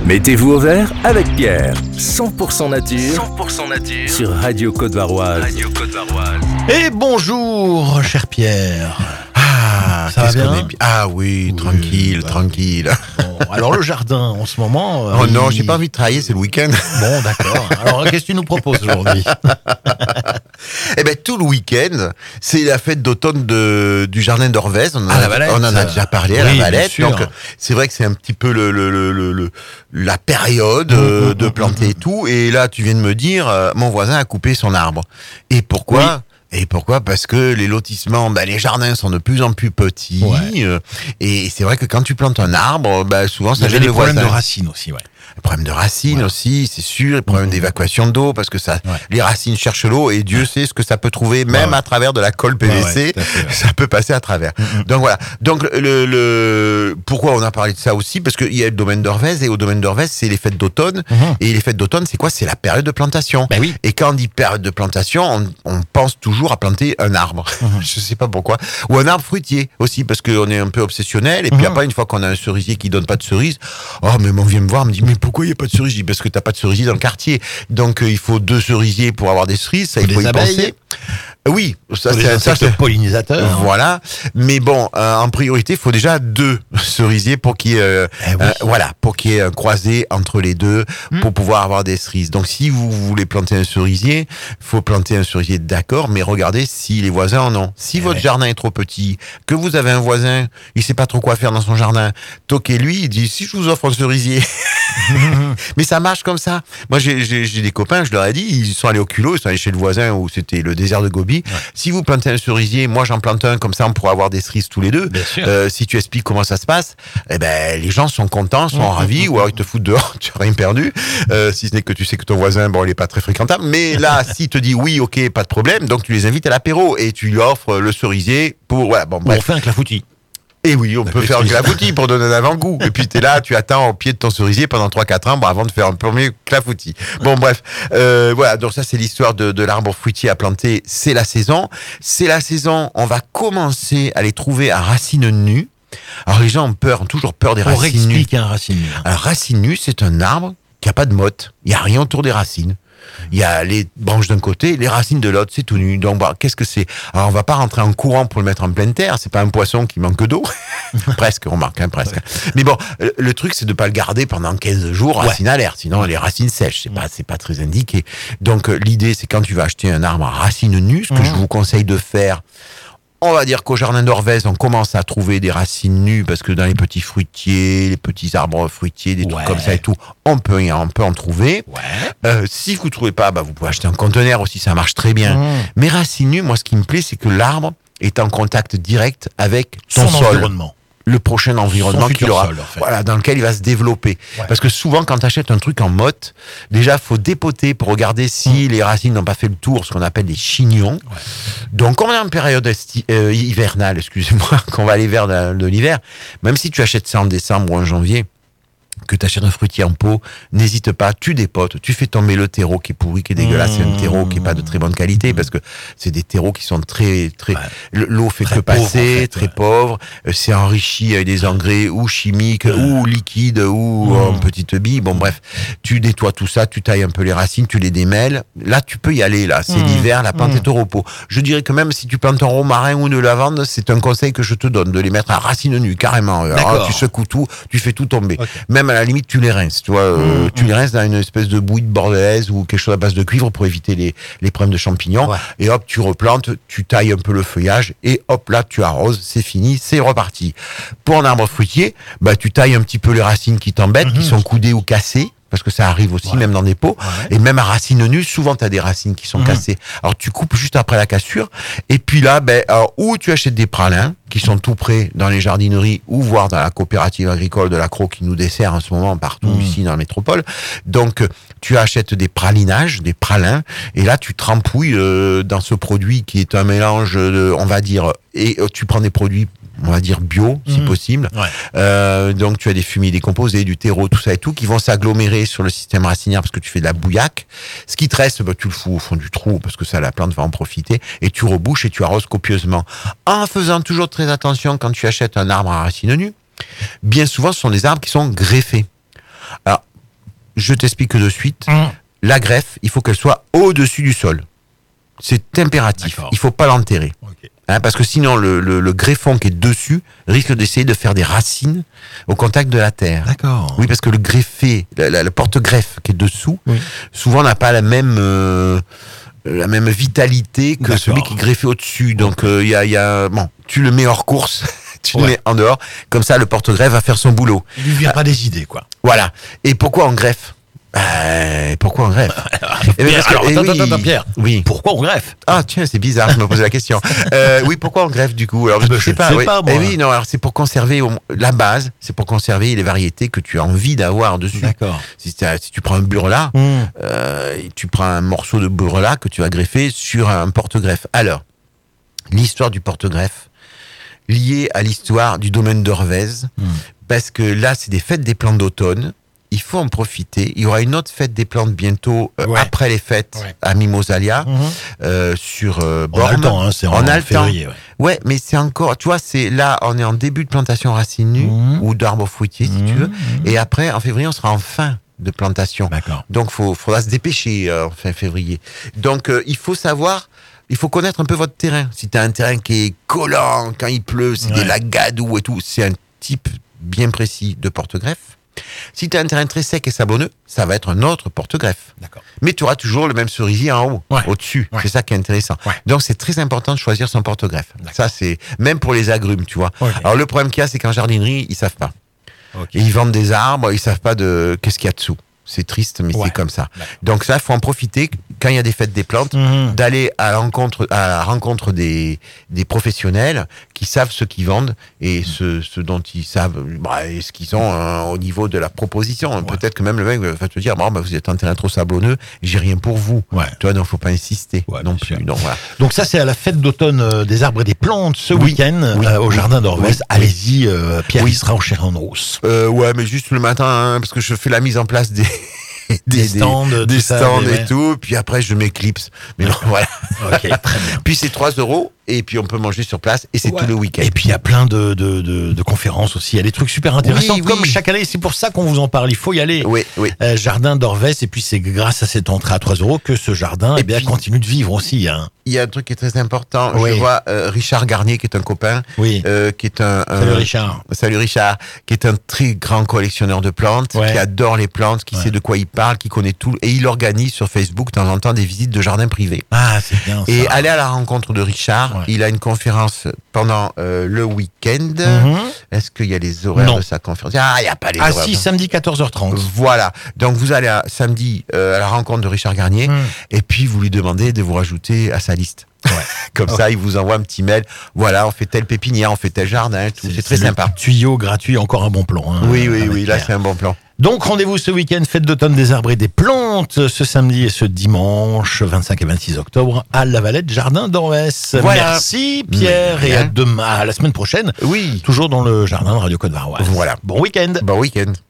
Mettez-vous au vert avec Pierre. 100% nature, 100% nature sur Radio Côte-Varoise. Et bonjour, cher Pierre. Ah, ça va bien Ah oui, tranquille. Bon, alors le jardin, en ce moment... Oh non, j'ai pas envie de travailler, c'est le week-end. Bon, d'accord. Alors, qu'est-ce que tu nous proposes aujourd'hui? Eh ben, tout le week-end, c'est la fête d'automne du jardin d'Orvez. On en a déjà parlé à la Valette. Donc, c'est vrai que c'est un petit peu la période de planter et tout. Et là, tu viens de me dire, mon voisin a coupé son arbre. Et pourquoi? Et pourquoi? Parce que les lotissements, les jardins sont de plus en plus petits. Ouais. Et c'est vrai que quand tu plantes un arbre, souvent ça gêne le voisin. Il y a des problèmes de racines aussi, ouais. Les problèmes de racines aussi, c'est sûr. Les problèmes d'évacuation d'eau, parce que les racines cherchent l'eau et Dieu sait ce que ça peut trouver, même à travers de la colle PVC. Ça peut passer à travers. Donc voilà. Donc pourquoi on a parlé de ça aussi? Parce qu'il y a le domaine d'Orvez, et au domaine d'Orvez, c'est les fêtes d'automne. Et les fêtes d'automne, c'est quoi? C'est la période de plantation. Oui. Et quand on dit période de plantation, on pense toujours à planter un arbre. Je sais pas pourquoi. Ou un arbre fruitier aussi, parce qu'on est un peu obsessionnel. Et puis après, une fois qu'on a un cerisier qui donne pas de cerise, mais on vient me voir, me dit, mais pourquoi il n'y a pas de cerisier? Parce que t'as pas de cerisier dans le quartier. Donc il faut 2 cerisiers pour avoir des cerises. Ça, il faut y penser. Oui, ça c'est un pollinisateur. Voilà, mais bon, en priorité, il faut déjà 2 cerisiers pour qu'il y ait, pour qu'il y ait un croisé entre les deux pour pouvoir avoir des cerises. Donc, si vous voulez planter un cerisier, faut planter un cerisier, d'accord, mais regardez si les voisins en ont. Si votre jardin est trop petit, que vous avez un voisin, il sait pas trop quoi faire dans son jardin, toquez-lui, il dit si je vous offre un cerisier. Mais ça marche comme ça. Moi, j'ai des copains, je leur ai dit, ils sont allés au culot, ils sont allés chez le voisin où c'était le désert de Gobi. Si vous plantez un cerisier, moi j'en plante un, comme ça on pourra avoir des cerises tous les deux. Si tu expliques comment ça se passe, les gens sont contents, sont ravis, ou alors ils te foutent dehors, tu n'as rien perdu. Si ce n'est que tu sais que ton voisin, il est pas très fréquentable. Mais là, s'il te dit oui, ok, pas de problème, donc tu les invites à l'apéro et tu lui offres le cerisier pour... Voilà, bon, bref. On fait un clafoutis. Et oui, on peut faire un clafoutis pour donner un avant-goût. Et puis t'es là, tu attends au pied de ton cerisier pendant 3-4 ans avant de faire un premier clafoutis. Bon bref, voilà, donc ça c'est l'histoire de l'arbre fruitier à planter, c'est la saison. C'est la saison, on va commencer à les trouver à racines nues. Alors les gens ont toujours peur des racines nues. Explique un racine nue. Alors racine nue, c'est un arbre qui a pas de motte, il y a rien autour des racines. Il y a les branches d'un côté, les racines de l'autre, c'est tout nu. Donc, qu'est-ce que c'est? Alors, on va pas rentrer en courant pour le mettre en pleine terre. C'est pas un poisson qui manque d'eau. Presque, remarque, presque. Mais bon, le truc, c'est de pas le garder pendant 15 jours racine à l'air. Sinon, les racines sèchent. C'est pas très indiqué. Donc, l'idée, c'est quand tu vas acheter un arbre à racines nues, ce que je vous conseille de faire, on va dire qu'au jardin d'Orvez, on commence à trouver des racines nues parce que dans les petits fruitiers, les petits arbres fruitiers, des trucs comme ça et tout, on peut en trouver. Si vous trouvez pas, vous pouvez acheter un conteneur aussi, ça marche très bien. Mais racines nues, moi, ce qui me plaît, c'est que l'arbre est en contact direct avec son sol. Environnement. Le prochain environnement qu'il aura, sol, dans lequel il va se développer. Parce que souvent, quand tu achètes un truc en motte, déjà, faut dépoter pour regarder si les racines n'ont pas fait le tour, ce qu'on appelle des chignons. Donc, comme on est en période hivernale, excusez-moi, qu'on va aller vers de l'hiver, même si tu achètes ça en décembre ou en janvier, que tu achètes un fruitier en pot, n'hésite pas, tu dépotes, tu fais tomber le terreau qui est pourri, qui est dégueulasse, c'est un terreau qui est pas de très bonne qualité, parce que c'est des terreaux qui sont très, l'eau fait que passer, très pauvre, c'est enrichi avec des engrais ou chimiques, ou liquides, ou en petite bille, bon bref, tu nettoies tout ça, tu tailles un peu les racines, tu les démêles, là tu peux y aller, là, c'est l'hiver, la plante est au repos. Je dirais que même si tu plantes un romarin ou de lavande, c'est un conseil que je te donne, de les mettre à racines nues, carrément. Alors, tu secoues tout, tu fais tout tomber. Même à la limite, tu les rinces, tu vois, tu les rinces dans une espèce de bouillie de bordelaise ou quelque chose à base de cuivre pour éviter les problèmes de champignons. Et hop, tu replantes, tu tailles un peu le feuillage et hop, là, tu arroses, c'est fini, c'est reparti. Pour un arbre fruitier, tu tailles un petit peu les racines qui t'embêtent, qui sont coudées ou cassées. Parce que ça arrive aussi, même dans des pots. Et même à racines nues, souvent, tu as des racines qui sont cassées. Alors, tu coupes juste après la cassure. Et puis là, ou tu achètes des pralins, qui sont tout près dans les jardineries, ou voire dans la coopérative agricole de l'Accro qui nous dessert en ce moment partout ici dans la métropole. Donc, tu achètes des pralinages, des pralins, et là, tu trempouilles dans ce produit qui est un mélange de, on va dire, et tu prends des produits, on va dire bio, si possible. Donc, tu as des fumiers décomposés, du terreau, tout ça et tout, qui vont s'agglomérer sur le système racinaire parce que tu fais de la bouillaque. Ce qui te reste, tu le fous au fond du trou parce que ça, la plante va en profiter. Et tu rebouches et tu arroses copieusement. En faisant toujours très attention quand tu achètes un arbre à racines nues. Bien souvent, ce sont des arbres qui sont greffés. Alors, je t'explique de suite. La greffe, il faut qu'elle soit au-dessus du sol. C'est impératif. D'accord. Il faut pas l'enterrer. Ok. Parce que sinon, le greffon qui est dessus risque d'essayer de faire des racines au contact de la terre. D'accord. Oui, parce que le greffé, le porte-greffe qui est dessous, Oui. souvent n'a pas la même vitalité que D'accord. celui qui est greffé au-dessus. Donc, bon, tu le mets hors course, tu le mets en dehors. Comme ça, le porte-greffe va faire son boulot. Il lui vient pas des idées, quoi. Voilà. Et pourquoi on greffe Pourquoi on greffe Pierre, alors, attends, Pierre. Oui. Pourquoi on greffe? Ah tiens, c'est bizarre, je me posais la question. Oui, pourquoi on greffe du coup? Alors je Ben, ne sais je pas. sais Oui. pas, moi. Eh oui, non, alors c'est pour conserver la base, c'est pour conserver les variétés que tu as envie d'avoir dessus. D'accord. Si tu prends un burla, tu prends un morceau de burla que tu vas greffer sur un porte-greffe. Alors, l'histoire du porte-greffe liée à l'histoire du domaine d'Orvèze, parce que là, c'est des fêtes des plantes d'automne. Il faut en profiter. Il y aura une autre fête des plantes bientôt, après les fêtes, à Mimosalia, sur On a le Bormes. temps, hein, c'est en février. Ouais, mais c'est encore, tu vois, là, on est en début de plantation racines nues ou d'arbres fruitiers, si tu veux. Et après, en février, on sera en fin de plantation. D'accord. Donc, faudra se dépêcher en fin février. Donc, il faut connaître un peu votre terrain. Si tu as un terrain qui est collant, quand il pleut, c'est des lagadous et tout, c'est un type bien précis de porte-greffe. Si tu as un terrain très sec et sablonneux, ça va être un autre porte-greffe. D'accord. Mais tu auras toujours le même cerisier en haut, au-dessus. Ouais. C'est ça qui est intéressant. Ouais. Donc, c'est très important de choisir son porte-greffe. D'accord. Ça, c'est même pour les agrumes, tu vois. Okay. Alors, le problème qu'il y a, c'est qu'en jardinerie, ils savent pas. Okay. Et ils vendent des arbres, ils savent pas de qu'est-ce qu'il y a dessous. C'est triste, mais c'est comme ça. D'accord. Donc ça, il faut en profiter, quand il y a des fêtes des plantes, d'aller à la rencontre des professionnels qui savent ce qu'ils vendent et ce dont ils savent, et ce qu'ils ont au niveau de la proposition. Peut-être que même le mec va te dire, vous êtes un terrain trop sablonneux, j'ai rien pour vous. Tu vois, donc faut pas insister non plus. Donc, voilà. Donc ça, c'est à la fête d'automne des arbres et des plantes ce week-end au jardin d'Orvèze. Oui. Allez-y, Pierre, il sera en chair et en os. Ouais, mais juste le matin, parce que je fais la mise en place des stands, et tout, puis après je m'éclipse. Mais non, voilà. Ok, très bien. Puis c'est 3 €, et puis on peut manger sur place, et c'est tout le week-end. Et puis il y a plein de conférences aussi, il y a des trucs super intéressants, comme chaque année, c'est pour ça qu'on vous en parle, il faut y aller. Oui. Jardin d'Orvèze, et puis c'est grâce à cette entrée à 3 € que ce jardin continue de vivre aussi. Hein. Il y a un truc qui est très important, je vois Richard Garnier, qui est un copain, qui est Salut Richard. Salut Richard, qui est un très grand collectionneur de plantes, qui adore les plantes, qui sait de quoi il parle, qui connaît tout, et il organise sur Facebook de temps en temps des visites de jardins privés. Ah, c'est bien ça. Et aller à la rencontre de Richard, il a une conférence pendant le week-end. Est-ce qu'il y a les horaires de sa conférence? Ah, il n'y a pas les horaires. Ah si, samedi 14h30. Voilà. Donc vous allez samedi à la rencontre de Richard Garnier, et puis vous lui demandez de vous rajouter à sa liste. Comme ça, il vous envoie un petit mail. Voilà, on fait telle pépinière, on fait tel jardin, tout. C'est très sympa. Tuyau gratuit, encore un bon plan. Hein, oui, là c'est un bon plan. Donc rendez-vous ce week-end, fête d'automne des arbres et des plantes, ce samedi et ce dimanche 25 et 26 octobre à La Valette, jardin d'Orvèze. Voilà. Merci Pierre, et à la semaine prochaine. Oui. Toujours dans le jardin de Radio Côte-d'Ivoire. Voilà. Bon week-end. Bon week-end.